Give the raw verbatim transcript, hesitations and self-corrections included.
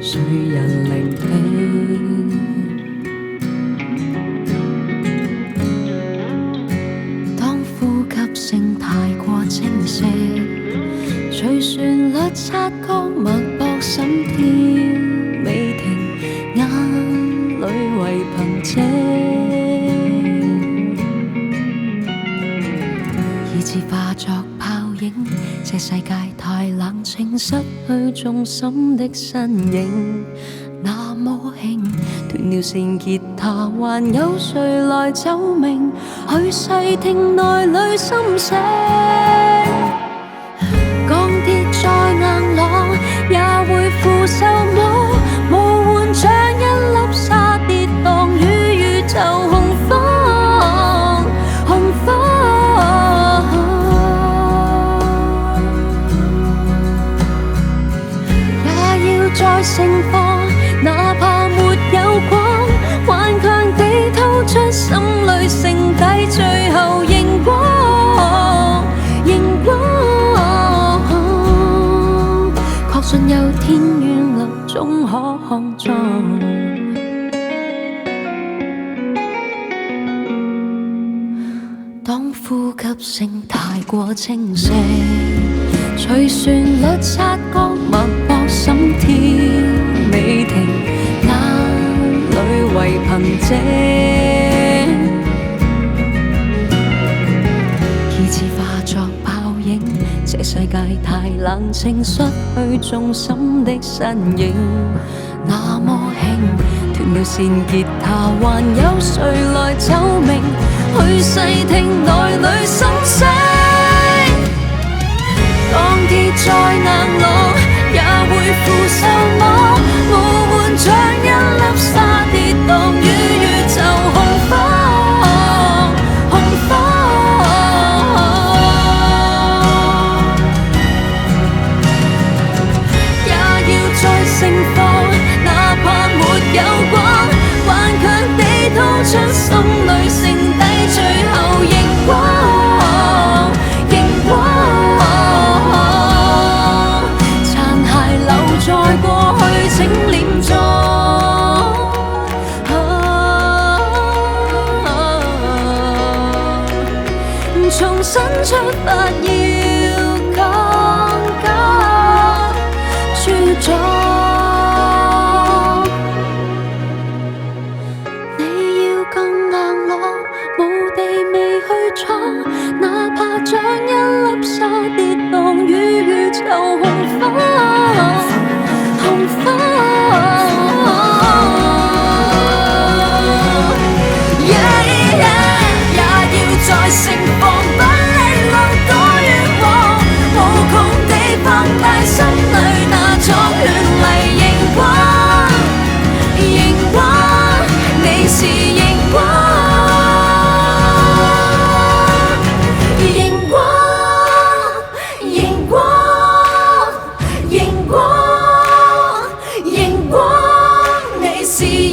谁人聆听？当呼吸声太过清晰，随旋律擦干脉搏心跳未停，眼里为凭借。以致化作泡影，这世界太冷清，失去重心的身影。那么轻，断了线吉他，还有谁来奏鸣？去细听内里心声。钢铁再硬朗，也会腐朽我，无换像一粒沙跌宕于宇宙洪荒，洪荒。再盛放，哪怕没有光，顽强地吐出心里剩底最后荧光，荧光。确信有天遠流總可看壯。當呼吸聲太過清晰，隨旋律擦乾脈搏心跳未停，眼裏為憑藉，以致化作泡影。這世界太冷清，失去重心的身影。那麼輕，斷了線吉他，還有誰來奏鳴？去細聽內裏心聲。鋼鐵再硬朗，也會腐朽我，無換像一粒沙跌宕於宇宙洪荒，洪荒。也要再盛放，哪怕沒有光，頑強地吐出心裏剩底最後熒光，熒光。在過去請臉裝，重新出發要更加茁壯。你要更硬朗，無地未去闖，哪怕像一粒沙跌宕於宇宙洪荒。洪荒，也要再盛放，不理路多遠往，無窮地放大心裏那種絢麗熒光，熒光，你是熒光，熒光，熒光，熒光。是